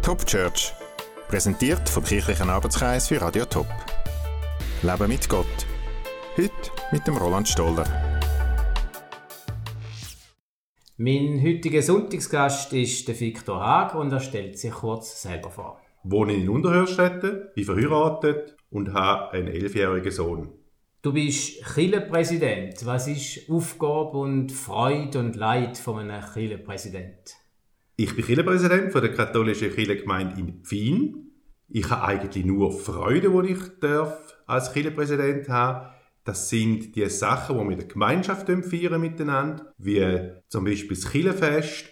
Top Church, präsentiert vom Kirchlichen Arbeitskreis für Radio Top. Leben mit Gott. Heute mit dem Roland Stoller. Mein heutiger Sonntagsgast ist der Viktor Haag und er stellt sich kurz selber vor. Ich wohne in Unterhörstetten, bin verheiratet und habe einen 11-jährigen Sohn. Du bist Kirchenpräsident. Was ist Aufgabe und Freude und Leid von einem Kirchenpräsident? Ich bin Kirchenpräsident der katholischen Kirchengemeinde in Pfien. Ich habe eigentlich nur Freude, die ich als Kirchenpräsident haben. Das sind die Sachen, die wir in der Gemeinschaft feiern miteinander, wie zum Beispiel das Kirchenfest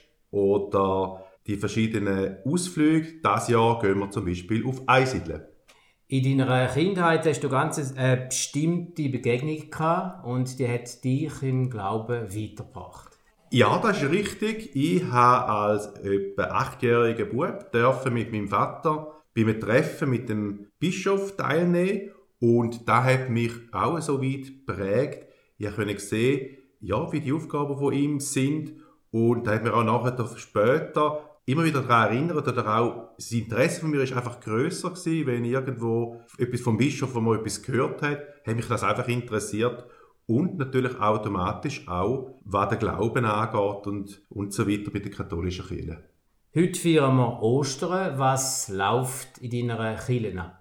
oder die verschiedenen Ausflüge. Dieses Jahr gehen wir zum Beispiel auf Einsiedeln. In deiner Kindheit hast du ganz eine bestimmte Begegnung gehabt und die hat dich im Glauben weitergebracht. Ja, das ist richtig. Ich habe als etwa 8-jähriger Bub mit meinem Vater bei einem Treffen mit dem Bischof teilnehmen. Und das hat mich auch so weit geprägt. Ich konnte sehen, ja, wie die Aufgaben von ihm sind. Und da hat mir auch nachher später immer wieder daran erinnert, oder auch das Interesse von mir ist einfach grösser gewesen, wenn irgendwo etwas vom Bischof, wo man etwas gehört hat mich das einfach interessiert. Und natürlich automatisch auch, was den Glauben angeht und so weiter bei der katholischen Kirche. Heute feiern wir Ostern. Was läuft in deiner Kirche ab?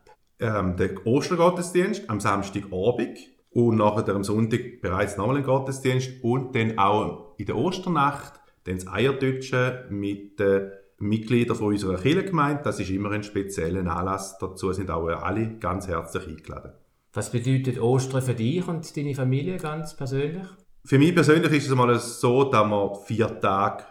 Der Ostergottesdienst am Samstagabend und nachher am Sonntag bereits nochmal ein Gottesdienst und dann auch in der Osternacht dann das Eierdütschen mit den Mitgliedern von unserer Kirchengemeinde. Das ist immer ein spezieller Anlass. Dazu sind auch alle ganz herzlich eingeladen. Was bedeutet Ostern für dich und deine Familie ganz persönlich? Für mich persönlich ist es einmal so, dass man 4 Tage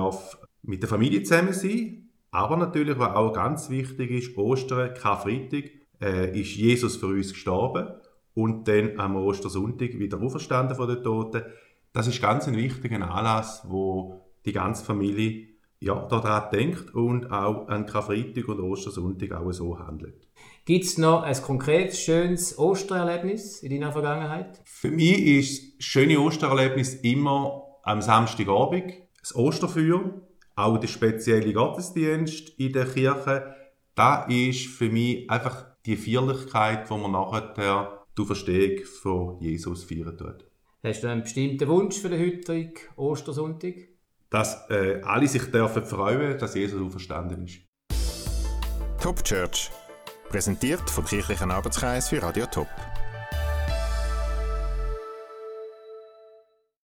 mit der Familie zusammen sein. Aber natürlich, was auch ganz wichtig ist, Ostern, Karfreitag, ist Jesus für uns gestorben und dann am Ostersonntag wieder auferstanden von den Toten. Das ist ganz ein wichtiger Anlass, wo die ganze Familie daran denkt und auch an Karfreitag und Ostersonntag auch so handelt. Gibt es noch ein konkretes, schönes Ostererlebnis in deiner Vergangenheit? Für mich ist das schöne Ostererlebnis immer am Samstagabend das Osterfeuer, auch der spezielle Gottesdienst in der Kirche. Das ist für mich einfach die Feierlichkeit, die man nachher die Verstehung von Jesus feiern tut. Hast du einen bestimmten Wunsch für den heutigen Ostersonntag? Dass alle sich dürfen freuen, dass Jesus auferstanden ist. Top Church, präsentiert vom Kirchlichen Arbeitskreis für Radio Top.